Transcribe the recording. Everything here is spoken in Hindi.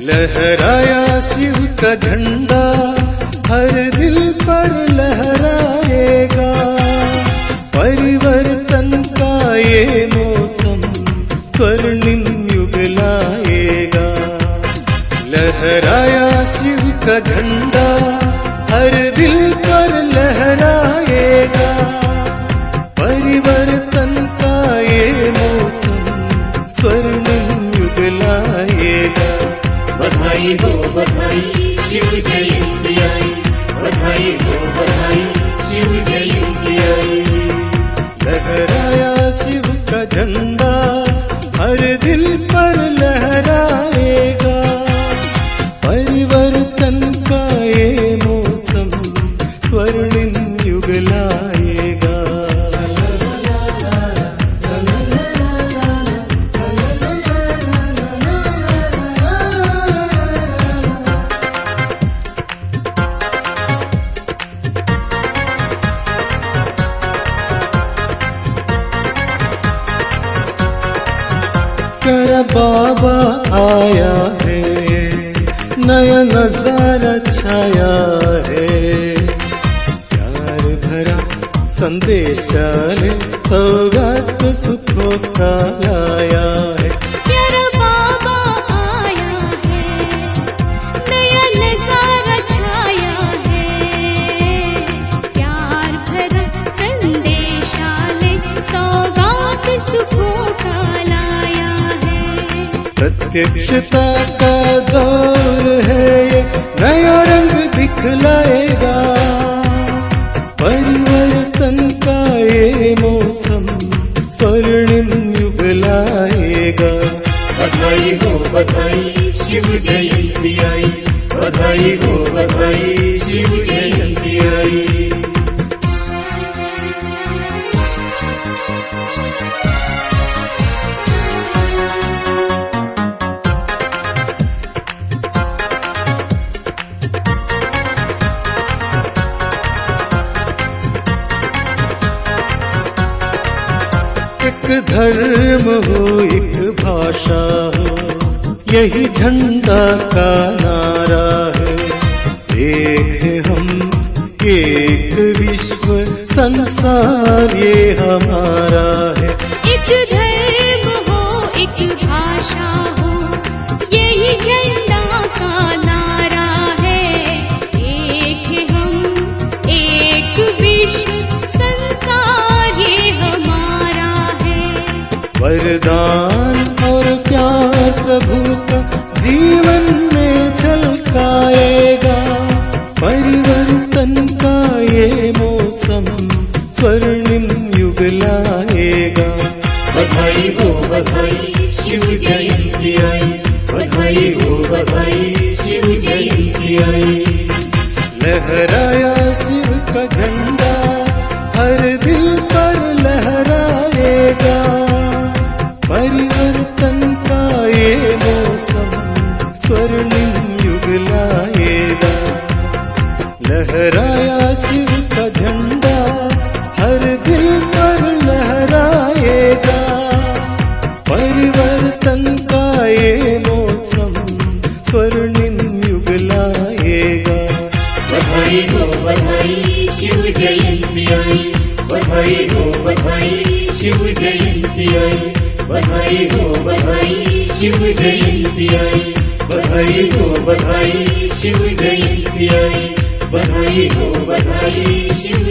लहराया शिव का झंडा हर दिल पर लहराएगा। परिवर्तन का ये मौसम स्वर्णिम युग लाएगा। लहराया शिव का झंडा हर दिल पर लहराएगा। परिवर्तन का ये मौसम स्वर्णिम युग लाएगा। बधाई हो बधाई शिव जयंती आई। बधाई हो बधाई शिव जयंती आई। लहराया शिव का झंडा हर दिल पर लहराएगा। परिवर्तन का ये मौसम स्वर्णिम युग लाएगा। तेरा बाबा आया है, नया नजारा छाया है। प्यार भरा संदेशा ले सौगात सुखों का लाया है। तेरा बाबा आया है, नया नजारा छाया है। प्यार भरा संदेशा ले सौगात सुखों का लाया है। प्रत्यक्षता का दौर है ये, नया रंग दिखलाएगा। परिवर्तन का ये मौसम स्वर्णिम युग लाएगा। बधाई हो बधाई शिव जयंती आई। बधाई हो बधाई शिव जयंती आई। एक धर्म हो एक भाषा हो, यही झंडा का नारा है। एक है हम एक विश्व संसार ये हमारा है। एक धर्म हो एक भाषा हो, यही झंडा का नारा है। एक है हम एक विश्व संसार ये हमारा है। वरदान और प्यार प्रभु का जीवन में झलकाएगा। परिवर्तन का ये मौसम स्वर्णिम युग लाएगा। बधाई हो बधाई शिव जयंती आई। बधाई हो बधाई शिव जयंती आई। लहराया शिव का झंडा हर दिल पर लहराएगा। परिवर्तन का ये मौसम स्वर्णिम युग लाएगा। लहराया शिव का झंडा हर दिल पर लहराएगा। परिवर्तन का ये मौसम स्वर्णिम युग लाएगा। बधाई हो बधाई शिव जयंती आई। बधाई हो बधाई शिव जयंती आई। बधाई हो बधाई शिव जयंती आई। बधाई हो बधाई शिव जयंती आई। बधाई हो बधाई शिव